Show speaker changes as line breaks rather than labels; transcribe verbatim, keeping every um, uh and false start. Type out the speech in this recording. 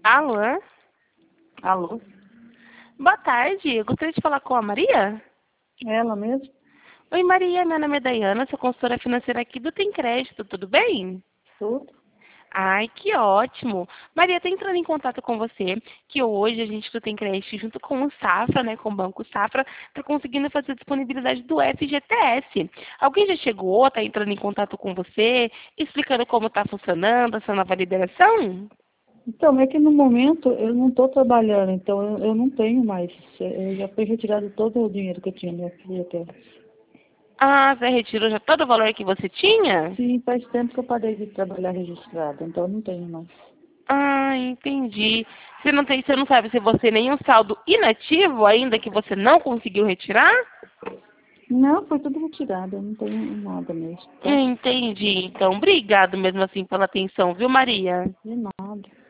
Alô?
Alô?
Boa tarde, eu gostaria de falar com a Maria?
É ela mesmo?
Oi Maria, meu nome é Dayana, sou consultora financeira aqui do Tem Crédito, tudo bem?
Tudo?
Ai, que ótimo! Maria, estou entrando em contato com você, que hoje a gente do Tem Crédito, junto com o Safra, né, com o Banco Safra, está conseguindo fazer a disponibilidade do F G T S. Alguém já chegou, está entrando em contato com você, explicando como está funcionando essa nova liberação?
Então, é que no momento eu não estou trabalhando, então eu, eu não tenho mais. Eu já foi retirado todo o dinheiro que eu tinha no F G T S.
Ah, você retirou já todo o valor que você tinha?
Sim, faz tempo que eu parei de trabalhar registrado, então eu não tenho mais.
Ah, entendi. Você não tem, você não sabe se você tem nenhum saldo inativo ainda que você não conseguiu retirar?
Não, foi tudo retirado, eu não tenho nada mesmo, tá?
Entendi. Então, obrigado mesmo assim pela atenção, viu, Maria?
De nada.